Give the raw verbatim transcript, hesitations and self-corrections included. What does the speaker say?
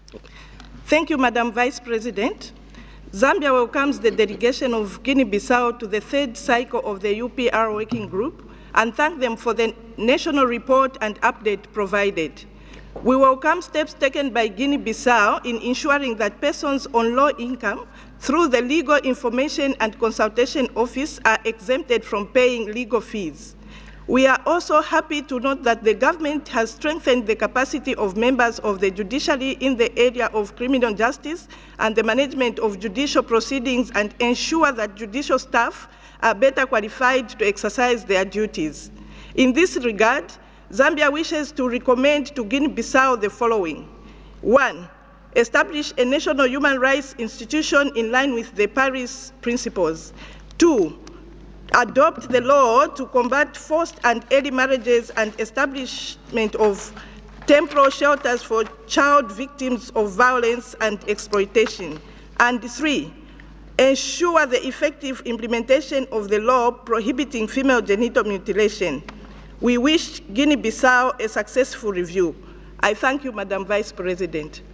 Thank you, Madam Vice President. Zambia welcomes the delegation of Guinea-Bissau to the third cycle of the U P R Working Group and thank them for the national report and update provided. We welcome steps taken by Guinea-Bissau in ensuring that persons on low income through the Legal Information and Consultation Office are exempted from paying legal fees. We are also happy to note that the government has strengthened the capacity of members of the judiciary in the area of criminal justice and the management of judicial proceedings and ensure that judicial staff are better qualified to exercise their duties. In this regard, Zambia wishes to recommend to Guinea-Bissau the following. One, establish a national human rights institution in line with the Paris principles. Two, adopt the law to combat forced and early marriages and establishment of temporary shelters for child victims of violence and exploitation. And three, ensure the effective implementation of the law prohibiting female genital mutilation. We wish Guinea-Bissau a successful review. I thank you, Madam Vice President.